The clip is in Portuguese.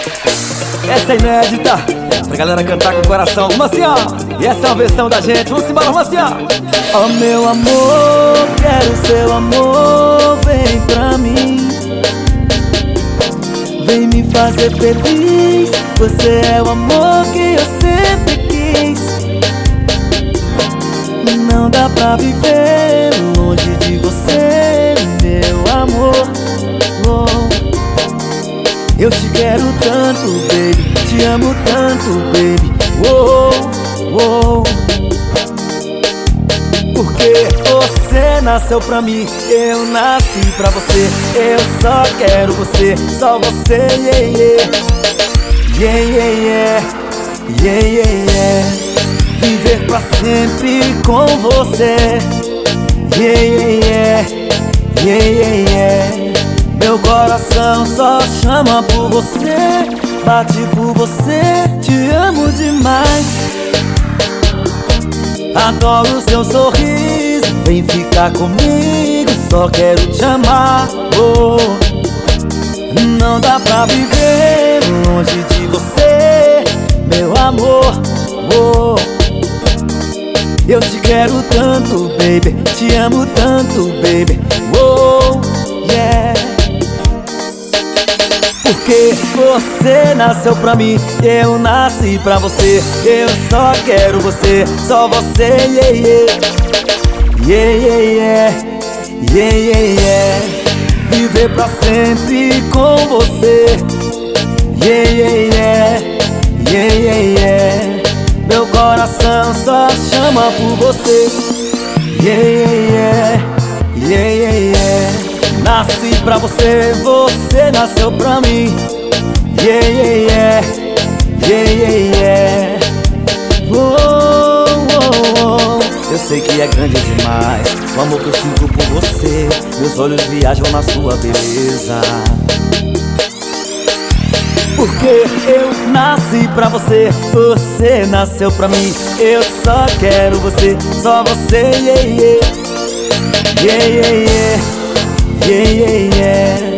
Essa é inédita, pra galera cantar com o coração. Vamos assim, ó. E essa é a versão da gente. Vamos embora, vamos assim, ó. Oh meu amor, quero seu amor, vem pra mim. Vem me fazer feliz, você é o amor que eu sempre quis. Não dá pra viver longe de você, meu amor. Eu te quero tanto, baby, te amo tanto, baby. Porque você nasceu pra mim, eu nasci pra você. Eu só quero você, só você, viver pra sempre com você, Meu coração só chama por você, bate por você, te amo demais. Adoro o seu sorriso, vem ficar comigo, só quero te amar. Não dá pra viver longe de você, meu amor. Eu te quero tanto, baby, te amo tanto, baby. Porque você nasceu pra mim, eu nasci pra você. Eu só quero você, só você, viver pra sempre com você, Meu coração só chama por você, Nasci pra você, você nasceu pra mim, Eu sei que é grande demais o amor que eu sinto por você. Meus olhos viajam na sua beleza. Porque eu nasci pra você, você nasceu pra mim. Eu só quero você, só você,